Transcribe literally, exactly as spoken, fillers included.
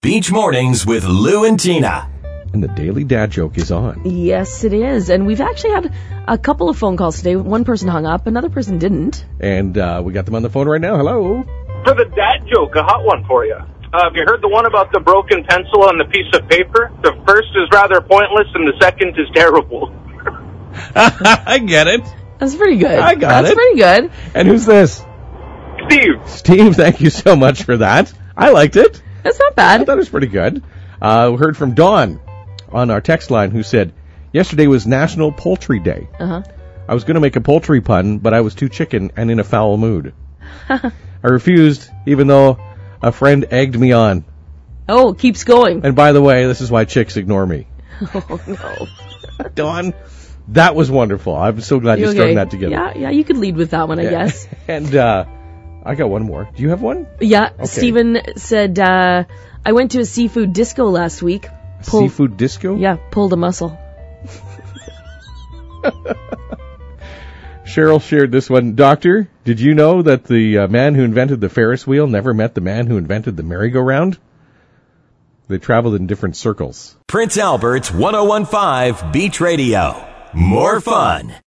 Beach Mornings with Lou and Tina. And the Daily Dad Joke is on. Yes, it is. And we've actually had a couple of phone calls today. One person hung up, another person didn't. And uh, we got them on the phone right now. Hello. For the dad joke, a hot one for you. Uh, have you heard the one about the broken pencil on the piece of paper? The first is rather pointless and the second is terrible. I get it. That's pretty good. I got That's it. pretty good. And who's this? Steve. Steve, thank you so much for that. I liked it. That's not I bad. thought it was pretty good. Uh, we heard from Dawn on our text line who said, yesterday was National Poultry Day. Uh-huh. I was going to make a poultry pun, but I was too chicken and in a foul mood. I refused, even though a friend egged me on. Oh, it keeps going. And by the way, this is why chicks ignore me. Oh, no. Dawn, that was wonderful. I'm so glad you okay. strung that together. Yeah, yeah, you could lead with that one, I Yeah. guess. And uh, I got one more. Do you have one? Yeah, Okay. Stephen said, uh, I went to a seafood disco last week. Pulled- Seafood disco? Yeah, pulled a muscle. Cheryl shared this one. Doctor, did you know that the uh, man who invented the Ferris wheel never met the man who invented the merry-go-round? They traveled in different circles. Prince Albert's one oh one point five Beach Radio. More fun.